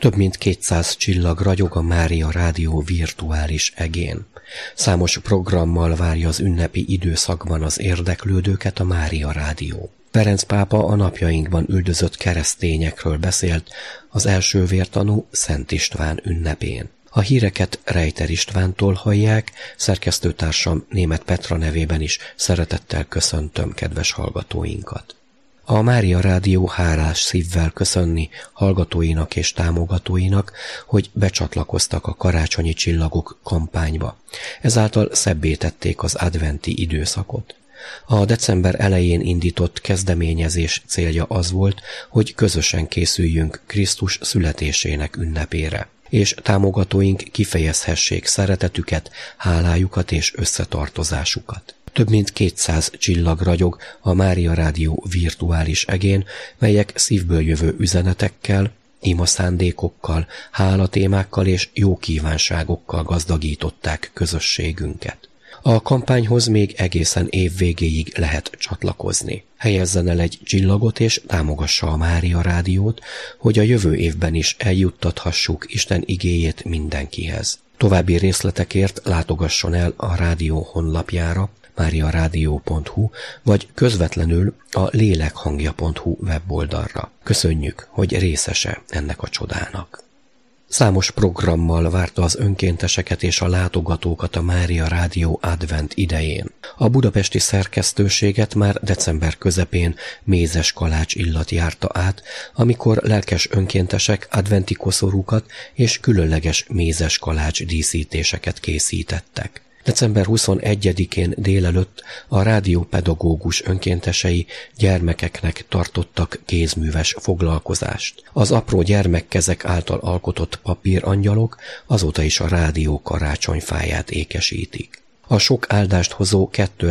Több mint 200 csillag ragyog a Mária Rádió virtuális egén. Számos programmal várja az ünnepi időszakban az érdeklődőket a Mária Rádió. Ferenc pápa a napjainkban üldözött keresztényekről beszélt az első vértanú Szent István ünnepén. A híreket Rejter Istvántól hallják, szerkesztőtársam Németh Petra nevében is szeretettel köszöntöm kedves hallgatóinkat. A Mária Rádió hálás szívvel köszönni hallgatóinak és támogatóinak, hogy becsatlakoztak a Karácsonyi Csillagok kampányba. Ezáltal szebbé tették az adventi időszakot. A december elején indított kezdeményezés célja az volt, hogy közösen készüljünk Krisztus születésének ünnepére, és támogatóink kifejezhessék szeretetüket, hálájukat és összetartozásukat. Több mint 200 csillag ragyog a Mária Rádió virtuális egén, melyek szívből jövő üzenetekkel, imaszándékokkal, hálatémákkal és jó kívánságokkal gazdagították közösségünket. A kampányhoz még egészen év végéig lehet csatlakozni. Helyezzen el egy csillagot és támogassa a Mária Rádiót, hogy a jövő évben is eljuttathassuk Isten igéjét mindenkihez. További részletekért látogasson el a rádió honlapjára, mariaradio.hu, vagy közvetlenül a lélekhangja.hu weboldalra. Köszönjük, hogy részese ennek a csodának. Számos programmal várta az önkénteseket és a látogatókat a Mária Rádió advent idején. A budapesti szerkesztőséget már december közepén mézes kalács illat járta át, amikor lelkes önkéntesek adventi koszorúkat és különleges mézes kalács díszítéseket készítettek. December 21-én délelőtt a rádió pedagógus önkéntesei gyermekeknek tartottak kézműves foglalkozást. Az apró gyermekkezek által alkotott papírangyalok azóta is a rádió karácsonyfáját ékesítik. A sok áldást hozó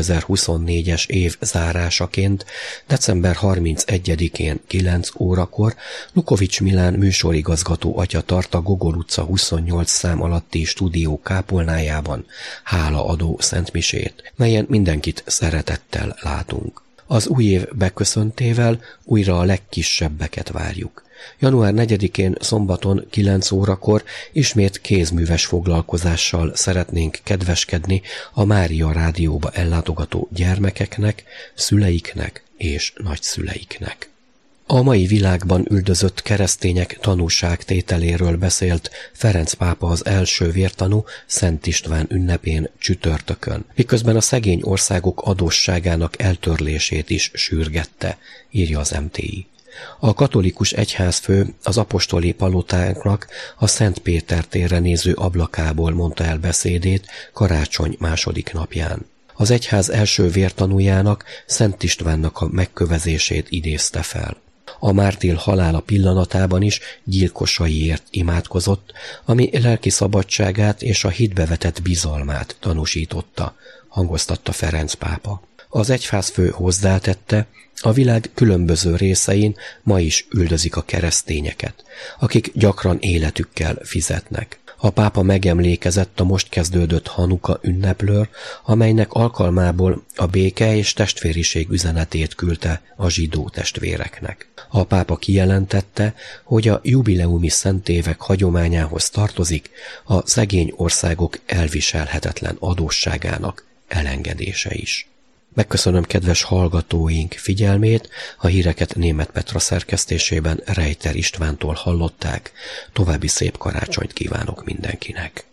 2024-es év zárásaként december 31-én 9 órakor Lukovics Milán műsorigazgató atya tart a Gogol utca 28 szám alatti stúdió kápolnájában hálaadó szentmisét, melyen mindenkit szeretettel látunk. Az új év beköszöntével újra a legkisebbeket várjuk. Január 4-én szombaton 9 órakor ismét kézműves foglalkozással szeretnénk kedveskedni a Mária Rádióba ellátogató gyermekeknek, szüleiknek és nagyszüleiknek. A mai világban üldözött keresztények tanúságtételéről beszélt Ferenc pápa az első vértanú Szent István ünnepén csütörtökön, miközben a szegény országok adósságának eltörlését is sürgette, írja az MTI. A katolikus egyházfő az apostoli palotánknak a Szent Péter térre néző ablakából mondta el beszédét karácsony második napján. Az egyház első vértanújának, Szent Istvánnak a megkövezését idézte fel. A mártír halála pillanatában is gyilkosaiért imádkozott, ami lelki szabadságát és a hitbe vetett bizalmát tanúsította, hangoztatta Ferenc pápa. Az egyházfő hozzátette, a világ különböző részein ma is üldözik a keresztényeket, akik gyakran életükkel fizetnek. A pápa megemlékezett a most kezdődött Hanuka ünnepről, amelynek alkalmából a béke és testvériség üzenetét küldte a zsidó testvéreknek. A pápa kijelentette, hogy a jubileumi szentévek hagyományához tartozik a szegény országok elviselhetetlen adósságának elengedése is. Megköszönöm kedves hallgatóink figyelmét, a híreket Németh Petra szerkesztésében Rejter Istvántól hallották. További szép karácsonyt kívánok mindenkinek!